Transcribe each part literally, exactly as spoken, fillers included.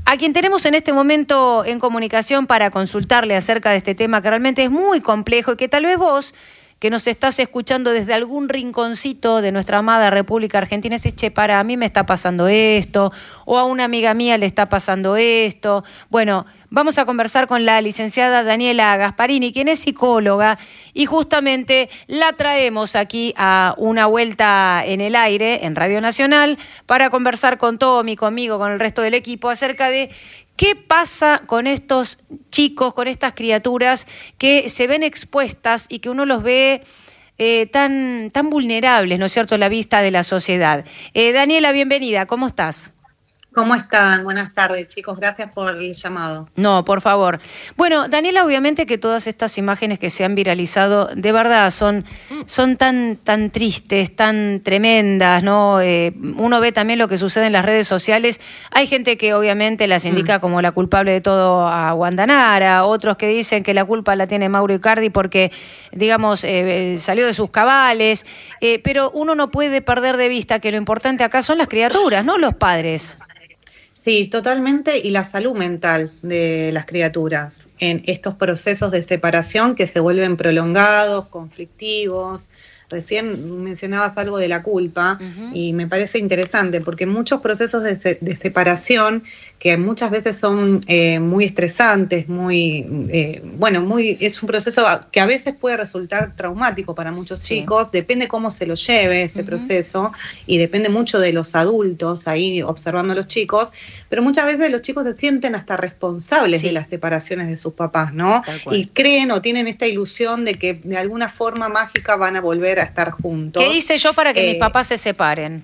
A quien tenemos en este momento en comunicación para consultarle acerca de este tema que realmente es muy complejo y que tal vez vos, que nos estás escuchando desde algún rinconcito de nuestra amada República Argentina, decís, che, para, a mí me está pasando esto, o a una amiga mía le está pasando esto. Bueno, vamos a conversar con la licenciada Daniela Gasparini, quien es psicóloga, y justamente la traemos aquí a una vuelta en el aire, en Radio Nacional, para conversar con Tommy, conmigo, con el resto del equipo, acerca de qué pasa con estos chicos, con estas criaturas que se ven expuestas y que uno los ve eh, tan, tan vulnerables, ¿no es cierto?, a la vista de la sociedad. Eh, Daniela, bienvenida, ¿cómo estás? ¿Cómo están? Buenas tardes, chicos. Gracias por el llamado. No, por favor. Bueno, Daniela, obviamente que todas estas imágenes que se han viralizado, de verdad, son, son tan, tan tristes, tan tremendas, ¿no? Eh, uno ve también lo que sucede en las redes sociales. Hay gente que obviamente las indica mm. como la culpable de todo a Wanda Nara, otros que dicen que la culpa la tiene Mauro Icardi porque, digamos, eh, salió de sus cabales. Eh, pero uno no puede perder de vista que lo importante acá son las criaturas, no los padres. Sí, totalmente, y la salud mental de las criaturas en estos procesos de separación que se vuelven prolongados, conflictivos. Recién mencionabas algo de la culpa uh-huh. y me parece interesante porque muchos procesos de, se, de separación que muchas veces son eh, muy estresantes, muy eh, bueno, muy es un proceso que a veces puede resultar traumático para muchos sí. chicos, depende cómo se lo lleve ese uh-huh. proceso y depende mucho de los adultos ahí observando a los chicos, pero muchas veces los chicos se sienten hasta responsables sí. de las separaciones de sus papás, ¿no? Y creen o tienen esta ilusión de que de alguna forma mágica van a volver a estar juntos. ¿Qué hice yo para que eh, mis papás se separen?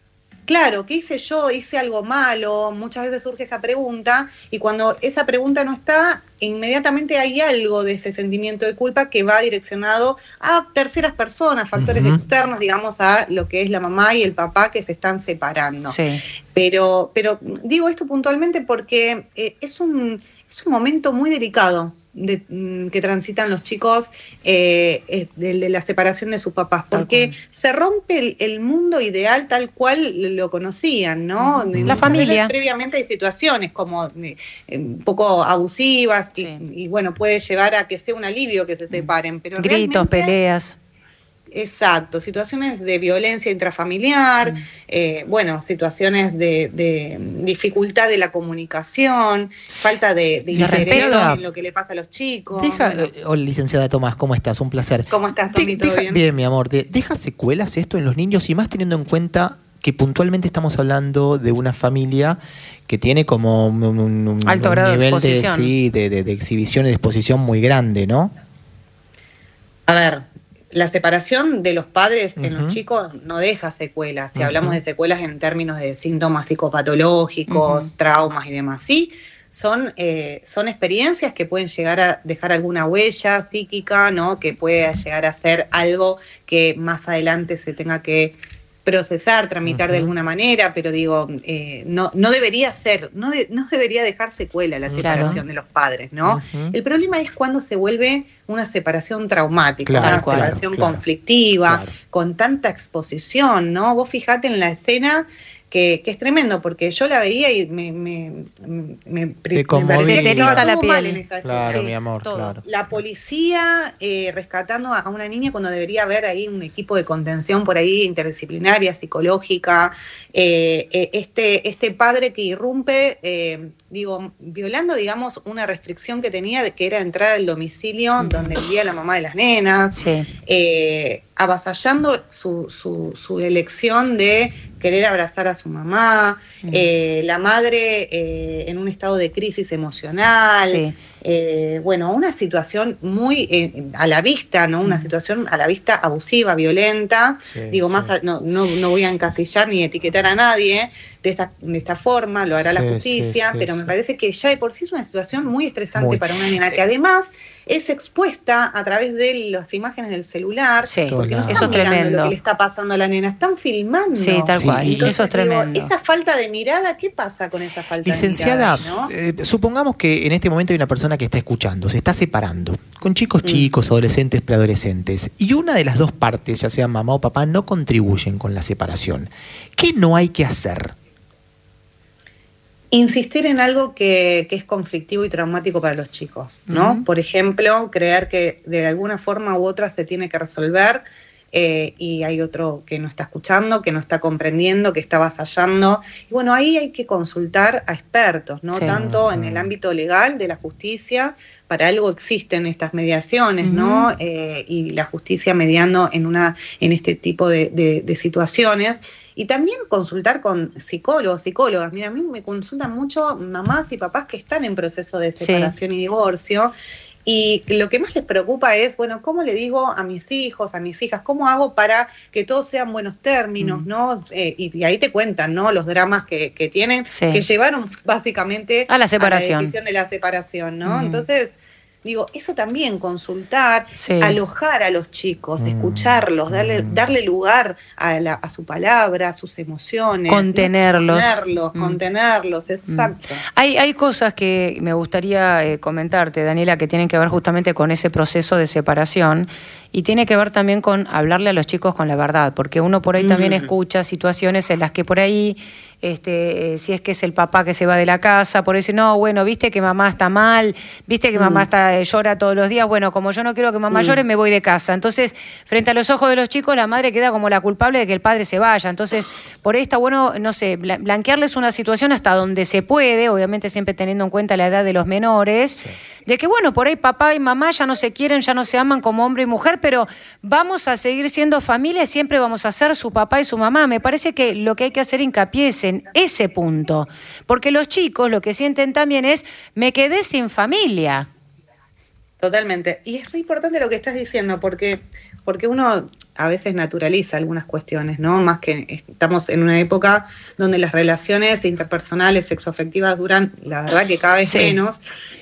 Claro, ¿qué hice yo? ¿Hice algo malo? Muchas veces surge esa pregunta y cuando esa pregunta no está, inmediatamente hay algo de ese sentimiento de culpa que va direccionado a terceras personas, factores uh-huh. externos, digamos, a lo que es la mamá y el papá que se están separando. Sí. Pero, pero digo esto puntualmente porque eh, es un, es un momento muy delicado. De, que transitan los chicos eh, de, de la separación de sus papás, porque se rompe el, el mundo ideal tal cual lo conocían, ¿no? De, la familia. Previamente hay situaciones como eh, un poco abusivas sí. y, y bueno, puede llevar a que sea un alivio que se separen, pero gritos, peleas. Exacto, situaciones de violencia intrafamiliar, mm. eh, bueno, situaciones de, de dificultad de la comunicación, falta de, de interés en lo que le pasa a los chicos. Deja, bueno. eh, hola, licenciada Tomás, ¿cómo estás? Un placer. ¿Cómo estás, Tommy? ¿Todo deja, bien? Bien, mi amor. De, ¿Deja secuelas esto en los niños? Y más teniendo en cuenta que puntualmente estamos hablando de una familia que tiene como un, un, un, Alto un grado nivel de, exposición. de, sí, de, de, de exhibición y de exposición muy grande, ¿no? A ver, la separación de los padres uh-huh. en los chicos no deja secuelas. Si uh-huh. hablamos de secuelas en términos de síntomas psicopatológicos, uh-huh. traumas y demás, sí, son, eh, son experiencias que pueden llegar a dejar alguna huella psíquica, ¿no? Que puede llegar a ser algo que más adelante se tenga que procesar, tramitar uh-huh. de alguna manera, pero digo, eh, no, no debería ser, no, de, no debería dejar secuela la separación claro. de los padres, ¿no? Uh-huh. El problema es cuando se vuelve una separación traumática, claro, una claro, separación claro, conflictiva, claro. con tanta exposición, ¿no? Vos fijate en la escena que, que es tremendo, porque yo la veía y me, me, me, me, me parecía que estaba todo mal en esa escena. Claro, sí, mi amor, todo. Claro. La policía eh, rescatando a una niña cuando debería haber ahí un equipo de contención por ahí interdisciplinaria, psicológica, eh, eh, este, este padre que irrumpe, eh, digo, violando, digamos, una restricción que tenía de que era entrar al domicilio mm. donde vivía la mamá de las nenas, sí. eh, avasallando su, su, su elección de querer abrazar a su mamá, mm. eh, la madre eh, en un estado de crisis emocional, sí. eh, bueno, una situación muy eh, a la vista, ¿no? Una mm. situación a la vista abusiva, violenta, sí, digo, sí. más a, no, no, no voy a encasillar ni etiquetar a nadie de esta, de esta forma, lo hará sí, la justicia, sí, sí, pero sí. me parece que ya de por sí es una situación muy estresante muy. para una nena, que además es expuesta a través de las imágenes del celular, sí, porque no están eso mirando tremendo. Lo que le está pasando a la nena, están filmando. Sí, tal cual. Sí, entonces, eso es tremendo. Digo, esa falta de mirada, ¿qué pasa con esa falta Licenciada, de mirada? Licenciada, ¿no? eh, supongamos que en este momento hay una persona que está escuchando, se está separando, con chicos mm. chicos, adolescentes, preadolescentes, y una de las dos partes, ya sea mamá o papá, no contribuyen con la separación. ¿Qué no hay que hacer? Insistir en algo que, que es conflictivo y traumático para los chicos, ¿no? Uh-huh. Por ejemplo, creer que de alguna forma u otra se tiene que resolver eh, y hay otro que no está escuchando, que no está comprendiendo, que está avasallando. Y bueno, ahí hay que consultar a expertos, ¿no? Sí. Tanto en el ámbito legal de la justicia, para algo existen estas mediaciones, uh-huh. ¿no? Eh, y la justicia mediando en, una, en este tipo de, de, de situaciones. Y también consultar con psicólogos, psicólogas. Mira, a mí me consultan mucho mamás y papás que están en proceso de separación sí. y divorcio. Y lo que más les preocupa es, bueno, ¿cómo le digo a mis hijos, a mis hijas? ¿Cómo hago para que todos sean buenos términos, mm. no? Eh, y, y ahí te cuentan, ¿no? Los dramas que, que tienen, sí. que llevaron básicamente a la separación. A la decisión de la separación, ¿no? Mm. Entonces... Digo, eso también, consultar, sí. alojar a los chicos, mm. escucharlos, darle, darle lugar a, la, a su palabra, a sus emociones. Contenerlos. Contenerlos, mm. contenerlos, exacto. Mm. Hay, hay cosas que me gustaría eh, comentarte, Daniela, que tienen que ver justamente con ese proceso de separación y tiene que ver también con hablarle a los chicos con la verdad, porque uno por ahí mm. también escucha situaciones en las que por ahí... Este, eh, si es que es el papá que se va de la casa, por decir, no, bueno, viste que mamá está mal, viste que mm. mamá está, eh, llora todos los días, bueno, como yo no quiero que mamá mm. llore, me voy de casa. Entonces, frente a los ojos de los chicos, la madre queda como la culpable de que el padre se vaya. Entonces, por ahí está bueno, no sé, blanquearles una situación hasta donde se puede, obviamente siempre teniendo en cuenta la edad de los menores, sí. de que, bueno, por ahí papá y mamá ya no se quieren, ya no se aman como hombre y mujer, pero vamos a seguir siendo familia y siempre vamos a ser su papá y su mamá. Me parece que lo que hay que hacer hincapié es en ese punto, porque los chicos lo que sienten también es, me quedé sin familia. Totalmente, y es muy importante lo que estás diciendo, porque, porque uno a veces naturaliza algunas cuestiones, ¿no? Más que estamos en una época donde las relaciones interpersonales, sexoafectivas duran, la verdad que cada vez sí. menos,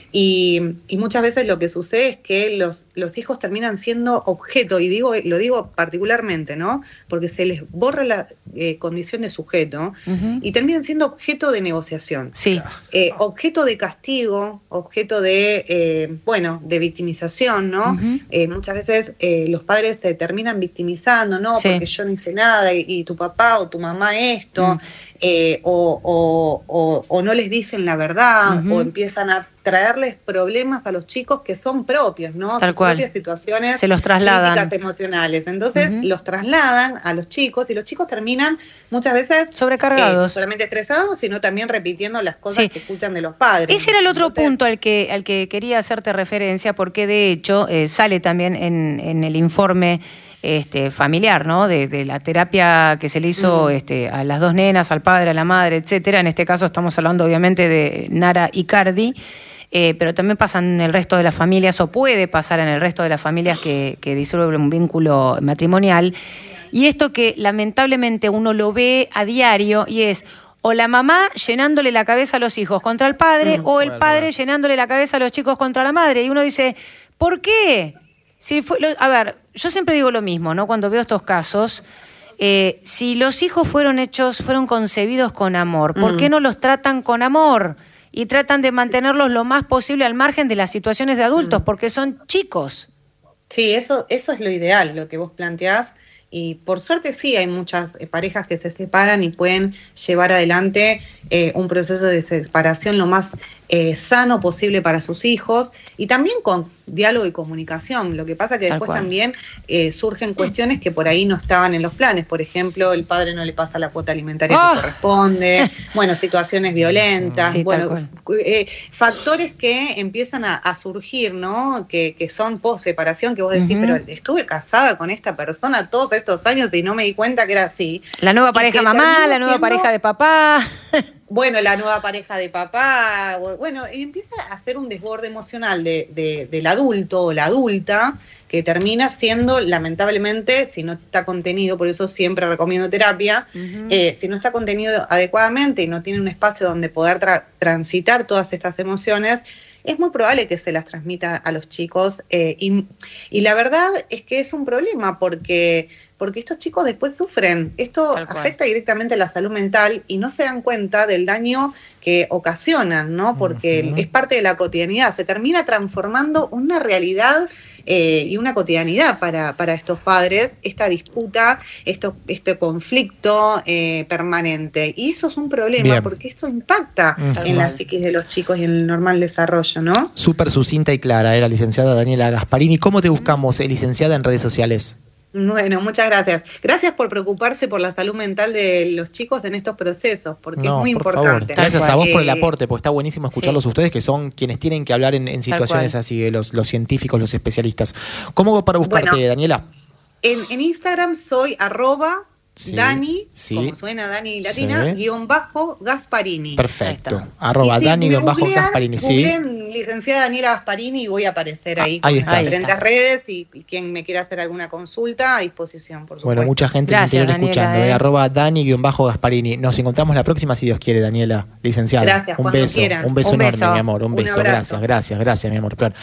y, y muchas veces lo que sucede es que los, los hijos terminan siendo objeto, y digo lo digo particularmente, ¿no? Porque se les borra la eh, condición de sujeto, uh-huh. y terminan siendo objeto de negociación. Sí. Eh, objeto de castigo, objeto de, eh, bueno, de victimización, ¿no? Uh-huh. Eh, muchas veces eh, los padres se terminan victimizando, ¿no? Sí. Porque yo no hice nada, y, y tu papá o tu mamá esto, uh-huh. eh, o, o, o, o no les dicen la verdad, uh-huh. o empiezan a traerles problemas a los chicos que son propios, ¿no? Tal Sus cual. propias situaciones se los trasladan. Críticas emocionales. Entonces uh-huh. los trasladan a los chicos y los chicos terminan muchas veces sobrecargados. Eh, no solamente estresados, sino también repitiendo las cosas sí. que escuchan de los padres. Ese era el otro Entonces, punto al que, al que quería hacerte referencia, porque de hecho eh, sale también en, en el informe Este, familiar, ¿no? De, de la terapia que se le hizo mm. este, a las dos nenas, al padre, a la madre, etcétera. En este caso estamos hablando obviamente de Nara y Cardi, eh, pero también pasa en el resto de las familias, o puede pasar en el resto de las familias que, que disuelven un vínculo matrimonial. Y esto que lamentablemente uno lo ve a diario y es o la mamá llenándole la cabeza a los hijos contra el padre, mm, o el bueno, padre bueno. llenándole la cabeza a los chicos contra la madre. Y uno dice, ¿por qué? Si fue, lo, a ver, yo siempre digo lo mismo, ¿no? Cuando veo estos casos, eh, si los hijos fueron hechos, fueron concebidos con amor, ¿por mm. qué no los tratan con amor? Y tratan de mantenerlos lo más posible al margen de las situaciones de adultos, mm. porque son chicos. Sí, eso, eso es lo ideal, lo que vos planteás. Y por suerte sí hay muchas eh, parejas que se separan y pueden llevar adelante eh, un proceso de separación lo más eh, sano posible para sus hijos, y también con diálogo y comunicación. Lo que pasa que Tal después cual. también eh, surgen cuestiones que por ahí no estaban en los planes. Por ejemplo, el padre no le pasa la cuota alimentaria oh. que corresponde, bueno, situaciones violentas, sí, bueno, eh, factores que empiezan a, a surgir, ¿no? Que, que son post separación, que vos decís, uh-huh. pero estuve casada con esta persona todos estos años y no me di cuenta que era así. La nueva pareja mamá, la nueva siendo, pareja de papá. Bueno, la nueva pareja de papá, bueno, y empieza a hacer un desborde emocional de, de, del adulto o la adulta, que termina siendo, lamentablemente, si no está contenido, por eso siempre recomiendo terapia, uh-huh. eh, si no está contenido adecuadamente y no tiene un espacio donde poder tra- transitar todas estas emociones, es muy probable que se las transmita a los chicos, eh, y, y la verdad es que es un problema porque... porque estos chicos después sufren. Esto afecta directamente a la salud mental y no se dan cuenta del daño que ocasionan, ¿no? Porque uh-huh. es parte de la cotidianidad. Se termina transformando una realidad eh, y una cotidianidad para, para estos padres, esta disputa, esto, este conflicto eh, permanente. Y eso es un problema, Bien. porque esto impacta Uh-huh. en la psiquis de los chicos y en el normal desarrollo, ¿no? Súper sucinta y clara, era licenciada Daniela Gasparini. ¿Cómo te buscamos, eh, licenciada, en redes sociales? Bueno, muchas gracias. Gracias por preocuparse por la salud mental de los chicos en estos procesos, porque No, es muy por importante. favor. Gracias a vos por el Eh, aporte, porque está buenísimo escucharlos sí. ustedes, que son quienes tienen que hablar en, en situaciones cual. así, eh, los, los científicos, los especialistas. ¿Cómo hago para buscarte, Bueno, Daniela? En, en Instagram soy arroba Sí, Dani, sí. como suena Dani Latina, Sí. guión bajo Gasparini. Perfecto. Ahí está. Arroba Y si Dani me bajo googlean, Gasparini. Sí. googleen licenciada Daniela Gasparini y voy a aparecer ahí Ah, ahí con está. las Ahí diferentes está. redes y, y quien me quiera hacer alguna consulta a disposición, por supuesto. Bueno, mucha gente Gracias, en el interior Daniela, escuchando. eh. Eh. Arroba Dani bajo Gasparini. Nos encontramos la próxima, si Dios quiere, Daniela, licenciada. Gracias, un cuando beso, quieran. un beso Un enorme, beso. mi amor. Un Un beso. abrazo. Gracias, gracias, gracias, mi amor.